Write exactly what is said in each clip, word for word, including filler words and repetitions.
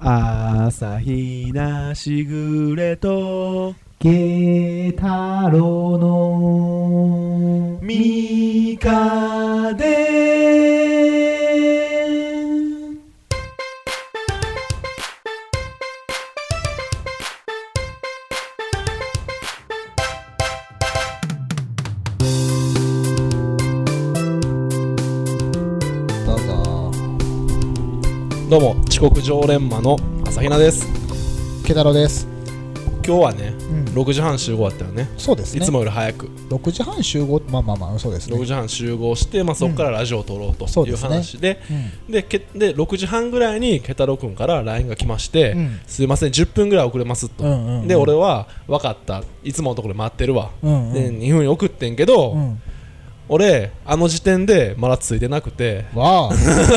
朝日なしぐれと慶太郎のみかでどうぞ。 どうも遅刻常連魔の朝比奈です。 慶太郎です。 今日はね、 うん、 ろくじはん集合だったよね。 そうですね。 いつもより早くろくじはん集合、まあまあまあそうですね。 ろくじはん集合して、まあ、そこからラジオを撮ろうという話で、 うん、 で, けでろくじはんぐらいに慶太郎くんから ライン が来まして、うん、すいませんじゅっぷんぐらい遅れますと、うんうんうん、で俺は分かったいつものところで待ってるわ、うんうん、でにふんに送ってんけど、うん、俺あの時点でまだついてなくてわ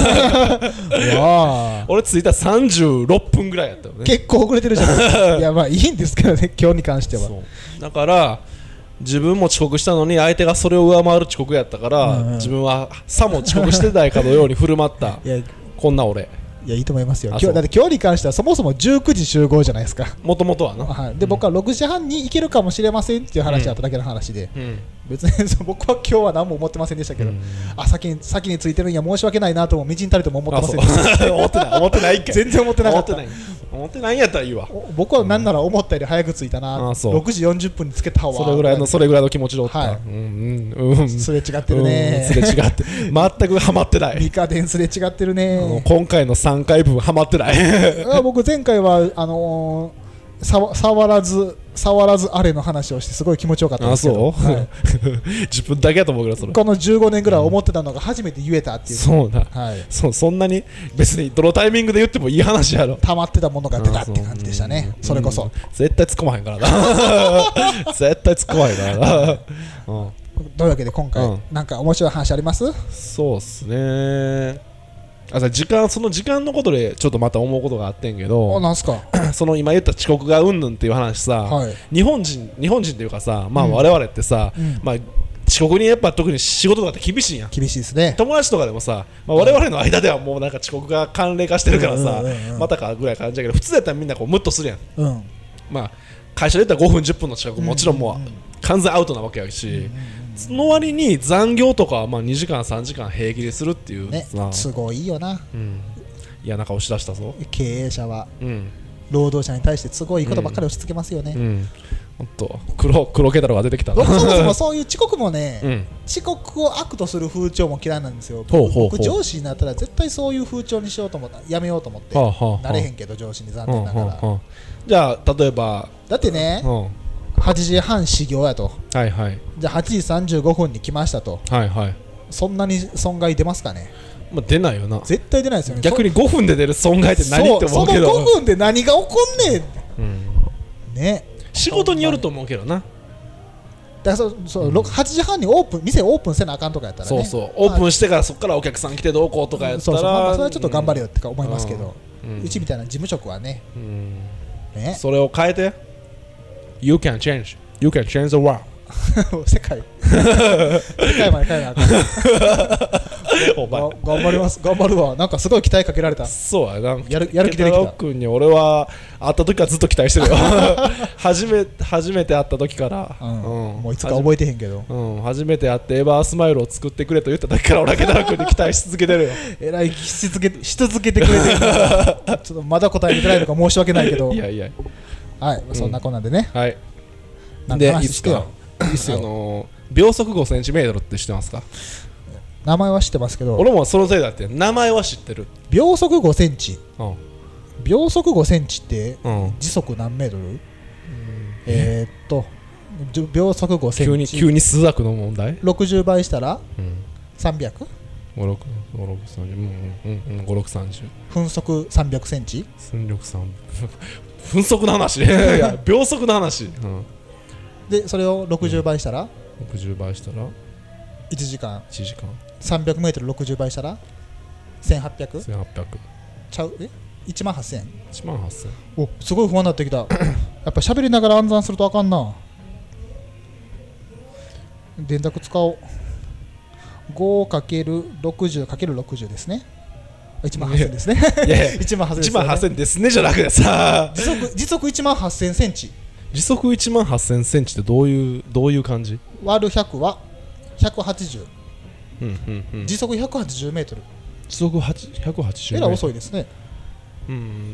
あ俺着いたさんじゅうろっぷんぐらいやったよね。 結構遅れてるじゃないですか。いやまあいいんですけどね、今日に関しては。 そうだから自分も遅刻したのに相手がそれを上回る遅刻やったから、うんうん、自分はさも遅刻してないかのように振る舞ったいやこんな俺いやいいと思いますよ。今日だって今日に関してはそもそもじゅうくじ集合じゃないですか。 もともとはな、 はい、で、うん、僕はろくじはんに行けるかもしれませんっていう話だっただけの話で、うん、別に僕は今日は何も思ってませんでしたけど、うん、あ先に先についてるんや申し訳ないなともみじんたりとも思ってませんでした思ってない思ってないっけ全然思ってなかった。 思ってない思ってないんやったらいいわ。 僕は何なら思ったより早く着いたな、うん、ろくじよんじゅっぷんにつけたわ。 それぐらいのそれぐらいの気持ちでおった、 はい、うんうん、すれ違ってるね、 うん、すれ違って全くハマってない。 ミカデンすれ違ってるね。 今回のさんかいぶんハマってない僕前回はあのー、さ触らず触らずあれの話をしてすごい気持ちよかったんですけど。 あ、そう、はい、自分だけやと思うけどそれこのじゅうごねんぐらい思ってたのが初めて言えたっていう、 そうだ、 はい、 そ, そんなに別にどのタイミングで言ってもいい話やろ。 溜まってたものが出たって感じでしたね。 そ, それこそ、 うん、絶対突っ込まへんからな絶対突っ込まへんからな、うん、 というわけで今回、うん、なんか面白い話あります？ そうっすね。あさ時間その時間のことでちょっとまた思うことがあってんけど、 あなんすかその今言った遅刻がうんぬんっていう話さ、はい、日本人日本人っていうかさ、まあ我々ってさ、うん、まあ遅刻にやっぱ特に仕事とかって厳しいんや。 厳しいですね。 友達とかでもさ、まあ、我々の間ではもうなんか遅刻が慣例化してるからさ、またかぐらい感じだけど、普通だったらみんなこうムッとするやん、うん、まあ会社で言ったらごふんじゅっぷんの遅刻もちろんもう完全アウトなわけやし、うんうんうん、その割に残業とかはまあにじかんさんじかん平気でするっていう、ね、 すごいよな、 うん、嫌な顔しだしたぞ経営者は、うん、労働者に対してすごいことばっかり押し付けますよね、うんうん、 ほんと黒黒ケタロが出てきた僕そもそもそういう遅刻もね、うん、遅刻を悪とする風潮も嫌いなんですよ。ほうほうほう。僕上司になったら絶対そういう風潮にしようと思ったやめようと思って、はあはあ、なれへんけど上司に残念ながら、はあはあ、 じゃあ例えばだってね、うん、はちじはん始業やと、はいはい、じゃあはちじさんじゅうごふんに来ましたと、はいはい、そんなに損害出ますかね？ まあ、出ないよな。 絶対出ないですよね。 逆にごふんで出る損害って何って思うけど、 そのごふんで何が起こんねん、うん、ね、 仕事によると思うけどな。 だからそそう、うん、はちじはんにオープン店オープンせなあかんとかやったらね、 そうそうオープンしてからそこからお客さん来てどうこうとかやったら、うん、そうそう、まあ、 それはちょっと頑張れよってか思いますけど、うん、うちみたいな事務職はね、うん、 ね、それを変えて You can change You can change the world 世界世界まで変えなあかんお前頑張ります頑張るわ。なんかすごい期待かけられた。 そうやな、 やるやる気出てきた。 ケタロウ君に俺は会った時からずっと期待してるよ初め初めて会った時から、うんうん、もういつか覚えてへんけど、 うん、初めて会ってエバースマイルを作ってくれと言った時から俺はケタロウ君に期待し続けてるよえらいし続けし続けてくれてるからちょっとまだ答えてないのか申し訳ないけどいやいや、はい、うん、そんなこんなんでね、はい、なんか話してよ。いいっすよ。あのー、秒速ごセンチメートルって知ってますか？ 名前は知ってますけど、 俺もそのせいだって名前は知ってる。 秒速ごセンチ、うん、秒速ごセンチって、うん、時速何メートル？うん、えー、っと秒速ごセンチ、 急に急に数学の問題。 ろくじゅうばいしたら、うん、さんびゃく？ ごろくさんじゅう、うんうん、ごろくさんじゅう。 分速さんびゃくセンチ？ 分力さん分速の話いや秒速の話、うん、 でそれをろくじゅうばいしたら、うん、 ろくじゅうばいしたらいちじかん、 いちじかん、 さんびゃくメートルろくじゅうばいしたらせんはっぴゃく？ せんはっぴゃくちゃう？えいちまんはっせん？ いちまんはっせん。 おすごい不安になってきたやっぱ喋りながら暗算するとあかんな。電卓使おう。 ごかけるろくじゅうかけるろくじゅう ですね。 いちまんはっせんですね。 いやいやいちまんはっせんです、ね、 いちまんはっせんですねじゃなくてさ時速時速いちまんはっせんセンチ時速いちまんはっせんセンチってどういうどういう感じ割るひゃくはひゃくはちじゅう、 うんうんうん、 時速ひゃくはちじゅうメートル時速ひゃくはちじゅうえらい遅いですね。 うん、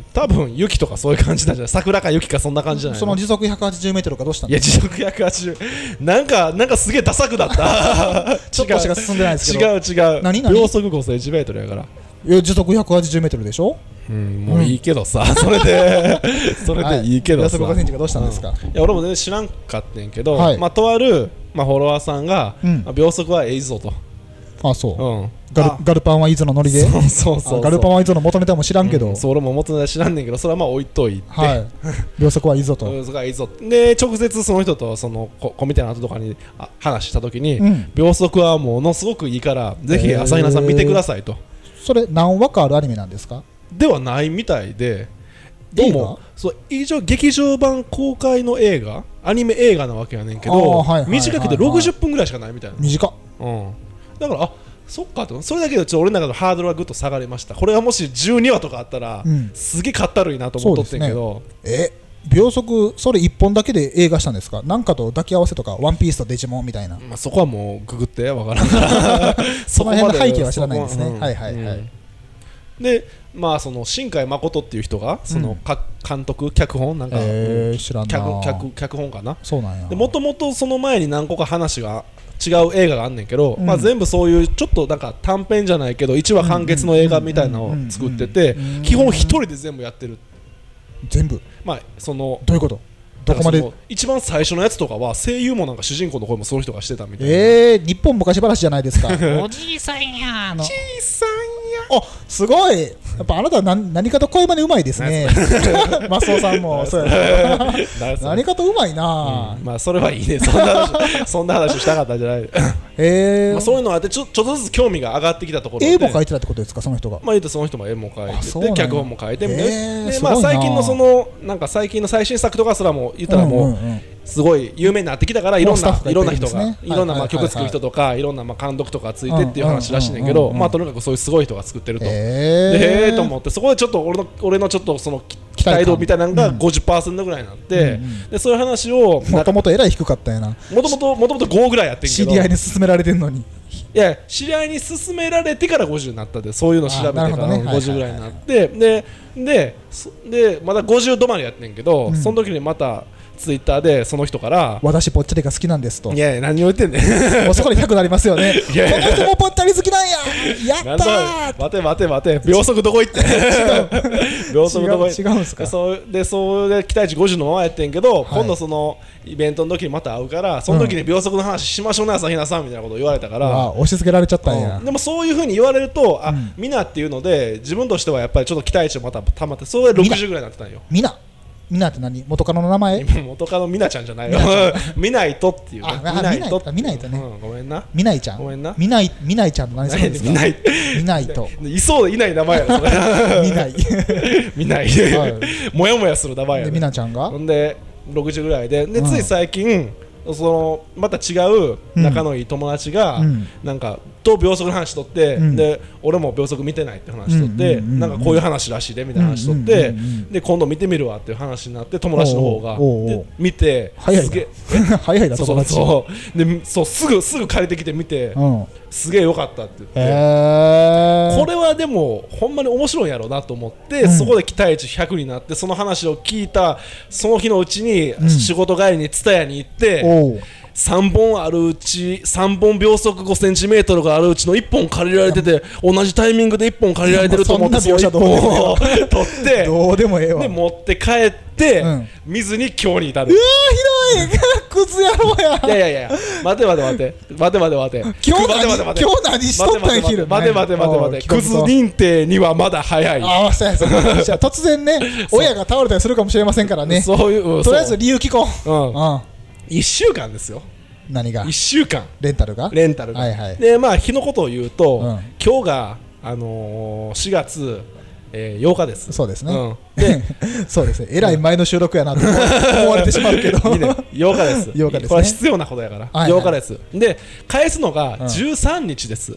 多分雪とかそういう感じなんじゃない桜か雪かそんな感じじゃないの。 その時速ひゃくはちじゅうメートルがどうしたんですか。 いや時速ひゃくはちじゅうなんかなんかすげえダサくだったちょっとしか進んでないですけど違う違う何何秒速ごせんいちメートルやからいや時速ひゃくはちじゅうメートルでしょ。 うん、もういいけどさ、うん、それでそれでいいけどさ、 秒速ごセンチがどうしたんですか。 うん、いや俺も全然知らんかってんけど、 はい、 まあとある、まあ、フォロワーさんが、うんまあ、秒速はええぞと。 あそう、 うん、 ガルガルパンはいつのノリでそうそうそうガルパンはいつの元ネタも知らんけど、 うん、それも元ネタ知らんねんけどそれはまあ置いといて、 はい、秒速はいいぞと秒速はいいぞで直接その人とそのココミテの後とかにあ話した時に、うん、秒速はものすごくいいからぜひ朝比奈さん見てくださいと。 それ何話かあるアニメなんですか。 ではないみたいでどうもそう以上劇場版公開の映画アニメ映画なわけやねんけど、はいはいはいはい、短くてろくじゅっぷんぐらいしかないみたいな。 短っ、 うん、だからあそっかとそれだけでちょっと俺の中のハードルはぐっと下がりました。これがもしじゅうにわとかあったら、うん、すげえかったるいなと思っとってんけど、 ね、え秒速それいっぽんだけで映画したんですか。なんかと抱き合わせとかワンピースとデジモンみたいな、 まあ、そこはもうググってわからんからその辺の背景は知らないんですね、うん、はいはいはい、 うん、でまあその新海誠っていう人がその、うん、監督脚本なんか、 えー、知らんな脚, 脚, 脚本かな。 そうなんや。 でもともとその前に何個か話が違う映画があんねんけど、うんまあ、全部そういうちょっとなんか短編じゃないけどいちわ完結の映画みたいなのを作ってて基本一人で全部やってる。 全部まあそのどういうことどこまで一番最初のやつとかは声優もなんか主人公の声もその人がしてたみたいな。 えー、日本昔話じゃないですかおじいさんやのおじいさんやあすごいやっぱあなたは何何かと声真似うまいですねマスオさんもそうや何かとうまいな、 うん、まあそれはいいねそんな話そんな話したかったんじゃないえーまあ、そういうのがあってちょ、ちょっとずつ興味が上がってきたところで絵も描いてたってことですかその人が。 まあ言うとその人も絵も描いてて脚本も書いてみたいな、 えー、 でまあ最近のそのなんか最近の最新作とかすらも言ったらもうすごい有名になってきたからいろんないろんな人がいろんなまあ曲作る人とかいろんなまあ監督とかついてっていう話らしいねんけどまあとにかくそういうすごい人が作ってると。えーと思ってそこでちょっと俺の俺のちょっとその期待度みたいなのが ごじゅっパーセント ぐらいになってでそういう話をもともとえらい低かったやな。 もともともともとごぐらいやってんけど知り合いに勧められてんのにいや知り合いに勧められてからごじゅうになったでそういうの調べてからごじゅうぐらいになってでででまだごじゅう止まりやってんけど、うん、その時にまたツイッターでその人から私ぽっちゃりが好きなんですと。 いやいや何を言ってんねんもうそこでひゃくなりますよねいやいやこの人もぽっちゃり好きなんややったー待て待て待て秒速どこ行って秒速どこ行って違うんすか。 そうでそれで期待値ごじゅうのままやってんけど、はい、今度そのイベントの時にまた会うからその時に秒速の話しましょうね朝比奈さんみたいなことを言われたから、 あ押し付けられちゃったんや、 うん、でもそういう風に言われるとあ、うん、みなっていうので自分としてはやっぱりちょっと期待値もまたたまってそれでろくじゅうぐらいになってたんよ。 みなみなって何元カノの名前元カノみなちゃんじゃないよみないとっていうねみないとみないとね、 うん、ごめんなみないちゃんごめんなみないみないちゃんの何するんですか。みないみないといそうでいない名前やろそれみないみないもやもやする名前やでみなちゃんがほんでろくじゅうぐらいででつい最近そのまた違う仲のいい友達が、うん、なんかと秒速の話しとって、うん、で俺も秒速見てないって話しとって、うんうんうんうん、なんかこういう話らしいでみたいな話しとって、うんうんうんうん、で今度見てみるわっていう話になって友達の方がで見て早いな早いな友達そうでそうすぐすぐ借りてきて見て、うん、すげえよかったって言って、 えー、 これはでもほんまに面白いんやろうなと思って、うん、そこで期待値ひゃくになってその話を聞いたその日のうちに仕事帰りに蔦屋に行って、うんさんぼんあるうちさんぼん秒速ごセンチメートルがあるうちのいっぽん借りられてて同じタイミングでいっぽん借りられてると思ってそのいっぽんを取ってどうでもええわで持って帰って、うん、見ずに今日に至る。 うわーひどいクズ野郎やいやいやいや待て待て待て待て待て待て今日何今日何しとったん昼待て待て待て待てクズ認定にはまだ早い。 ああそうやそうやじゃあ突然ね親が倒れたりするかもしれませんからねそういう、うん、 とりあえず理由聞こう、うんうん、いっしゅうかんですよ。 何がいっしゅうかんレンタルがレンタルが、はいはい、でまあ日のことを言うと、うん、今日が、あのー、しがつえー、ようかです。 そうですね、うん、でそうですね、えらい前の収録やなと思われてしまうけどいい、ね、 ようかです。 ようかですね、 これは必要なことやから、はいはい、ようかです。で返すのがじゅうさんにちです、うん、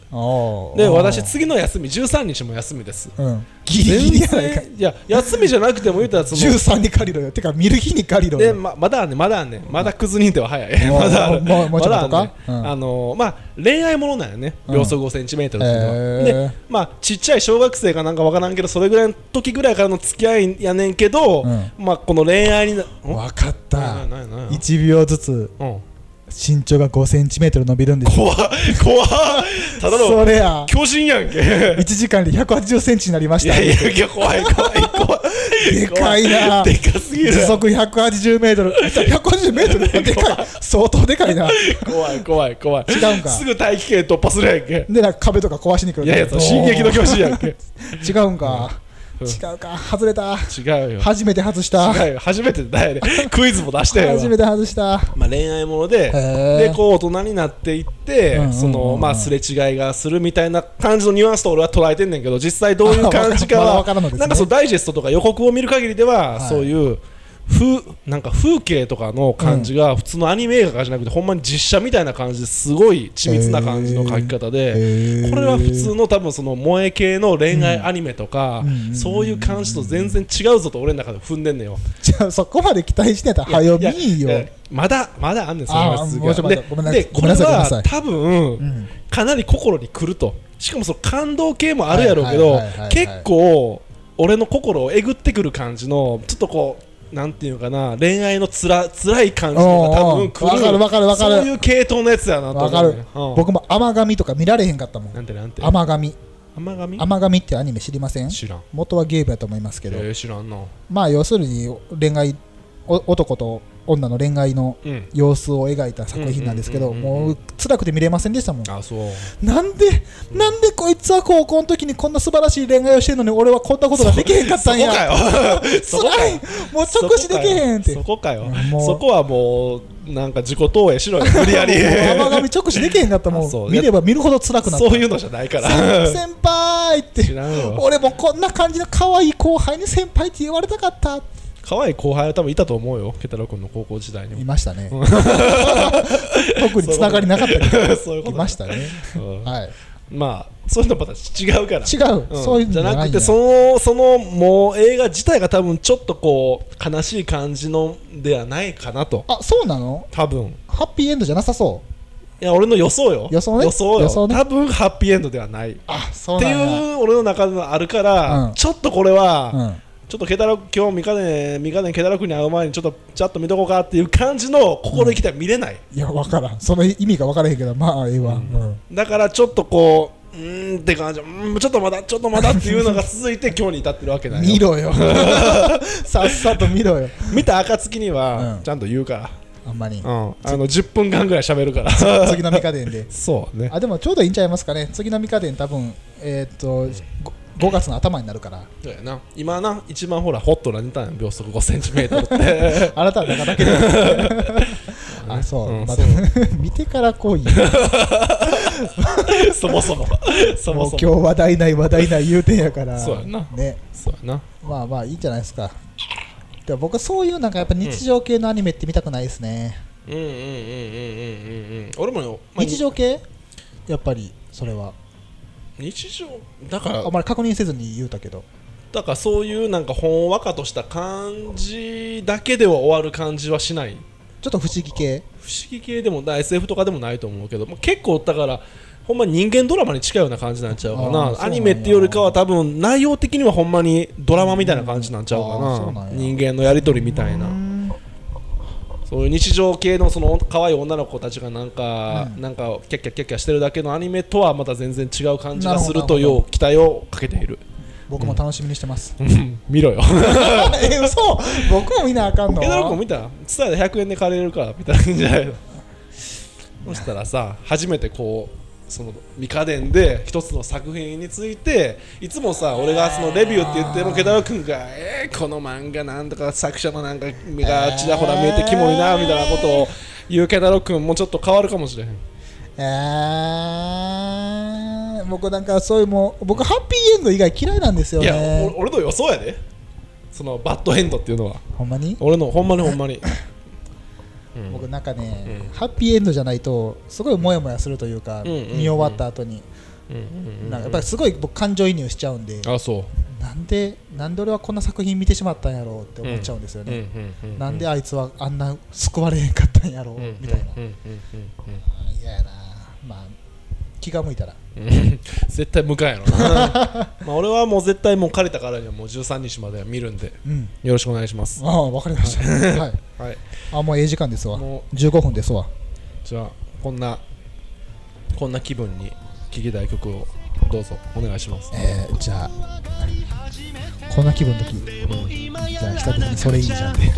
で私次の休みじゅうさんにちも休みです、うん、 ギリギリやないか。 いや休みじゃなくても言ったらそのじゅうさんに借りろよ。てか見る日に借りろよ。 で ま, まだあんねまだあんねまだクズ認定は早いまだあるもうもうちょっとか、 ねうん、あのー、まあ恋愛ものなんよね、秒速ごセンチメートルっていうのは、うんえー、でまあちっちゃい小学生かなんかわからんけどそれぐらいの時ぐらいからの付き合いやねんけど、うん、まあこの恋愛にな分かったいちびょうずつ、うん身長がごセンチメートル伸びるんですよ。 怖っ怖っただのそれや巨人やんけいちじかんでひゃくはちじゅっセンチになりました。 いやいやいや怖い怖い怖いでかいな。 でかすぎる。 時速ひゃくはちじゅうメートルひゃくはちじゅうメートルでかい相当でかいな。 怖い怖い怖い。 違うんか。 すぐ大気圏突破するやんけでなんか壁とか壊しに来る。 いやいや進撃の巨人やんけ違うんか、うん違うか外れた。 違うよ初めて外した。 違うよ初めてだよねクイズも出したよ初めて外した。 まあ恋愛ものででこう大人になっていってそのまあすれ違いがするみたいな感じのニュアンスと俺は捉えてんねんけど実際どういう感じかはなんかそうダイジェストとか予告を見る限りではそういう風なんか風景とかの感じが普通のアニメ映画じゃなくてほんまに実写みたいな感じですごい緻密な感じの描き方でこれは普通の多分その萌え系の恋愛アニメとかそういう感じと全然違うぞと俺の中で踏んでんねよ。 じゃあそこまで期待してたはよみーよ。 まだまだあんねんその話が。 でこれは多分かなり心にくると。しかもその感動系もあるやろうけど結構俺の心をえぐってくる感じのちょっとこうなんていうかな恋愛のつら辛い感じのが多分くる。 わかるわかるわかる。 そういう系統のやつやなと思う。わかる。 僕も甘神とか見られへんかったもん。 なんてなんて。 甘神。 甘神。 甘神ってアニメ知りません？ 知らん。 元はゲームやと思いますけど。 えー、知らんな。 まあ要するに恋愛男と女の恋愛の様子を描いた作品なんですけど、もう辛くて見れませんでしたもん。 あ、そう。 なんで、うん、なんでこいつは高校の時にこんな素晴らしい恋愛をしてるのに俺はこんなことができへんかったんや。 そこかよ。 辛い。もう直視できへんって。 そこかよ。そこはもうなんか自己投影しろよ。無理やり。 甘神直視できへんかったもん。見れば見るほど辛くなった。 そういうのじゃないから。 先輩って。俺もこんな感じの可愛い後輩に先輩って言われたかった。 可愛い後輩は多分いたと思うよ、ケタロウ君の高校時代にもいましたね特につながりなかったけどそういうこといましたね、うん、はい。 まあそういうのまた違うから違う、うん、そういうのじゃなくてそのそのもう映画自体が多分ちょっとこう悲しい感じのではないかなと。 あ、そうなの？ 多分ハッピーエンドじゃなさそう。 いや俺の予想よ。 予想ね。 予想よ。 予想ね。 多分ハッピーエンドではない。 あ、そうなんや。 っていう俺の中であるから、うん、ちょっとこれは、うん、ちょっとケタロウ今日ミカデンミカデンケタロウ君に会う前にちょっとちゃっと見とこうかっていう感じの心意気では見れない、 うん、いや分からん、その意味が分からへんけどまあええわ、うんうん、だからちょっとこううーんって感じ、うんちょっとまだちょっとまだっていうのが続いて今日に至ってるわけだよ見ろよさっさと見ろよ。 見た暁にはちゃんと言うから、 あんまり、 うん、あのじゅっぷんかんぐらい喋るから次のミカデンでそうね。 あでもちょうどいいんちゃいますかね。次のミカデン多分えー、っと、うんごがつの頭になるから。 そうやな。今な一番ほらホットなネタやん、秒速ごセンチメートルってあなたは中だけであ、そう、うん、まだ見てから来いそもそもそもそも今日話題ない話題ない言うてんやからそうやな、 ね、 そうやな。 まあまあいいんじゃないですか。でも僕はそういうなんかやっぱ日常系のアニメって見たくないですね。 うんうんうんうんうんうんうん。俺もよ、 まあ、日常系やっぱりそれは日常だからあまり確認せずに言うたけど、 だからそういうなんかほんわかとした感じだけでは終わる感じはしない。 ちょっと不思議系不思議系でも エスエフ とかでもないと思うけど、まあ、結構だからほんま人間ドラマに近いような感じになっちゃうかな。アニメっていうよりかは多分内容的にはほんまにドラマみたいな感じになっちゃうかな。人間のやり取りみたいな、そういう日常系のその可愛い女の子たちがなんか、うん、なんかキャッキャッキャッキャしてるだけのアニメとはまた全然違う感じがするという期待をかけている。 僕も楽しみにしてます、 うん、見ろよえ、嘘僕も見なあかんの。 ケタロウ君見た？ツタヤでひゃくえんで借りれるから見たらいいんじゃないのそしたらさ、初めてこうそのミカデンで一つの作品についていつもさ俺がそのレビューって言ってもケタロウ君がえー、この漫画なんとか作者のなんか目がちらほら見えてキモいなみたいなことを言うケタロウ君もちょっと変わるかもしれへん。 えー、 ね僕なんかそういうもう僕ハッピーエンド以外嫌いなんですよね。 いや俺の予想やでそのバッドエンドっていうのは。 ほんまに俺のほんまにほんまに僕なんかね、うん、ハッピーエンドじゃないとすごいモヤモヤするというか、うんうんうん、見終わった後に、うんうんうん、なんかやっぱりすごい僕感情移入しちゃうんで、 あそうなんでなんで俺はこんな作品見てしまったんやろうって思っちゃうんですよね、うんうんうんうん、なんであいつはあんな救われへんかったんやろう、うんうん、みたいな、うんうんうん、嫌やな。まあ気が向いたら絶対向かんやろなまあ俺はもう絶対もう借りたからにはもうじゅうさんにちまでは見るんで、うん、よろしくお願いします。 ああ分かりましたはい、はい、あもうええ時間ですわ。もうじゅうごふんですわ。 じゃあこんなこんな気分に聴きたい曲をどうぞお願いします。 えー、じゃあこんな気分の時、うん、じゃあ久々にそれいいじゃんで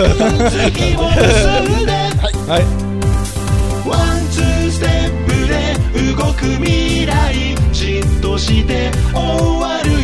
はい、ワンツーステップで動く未来じっとして終わる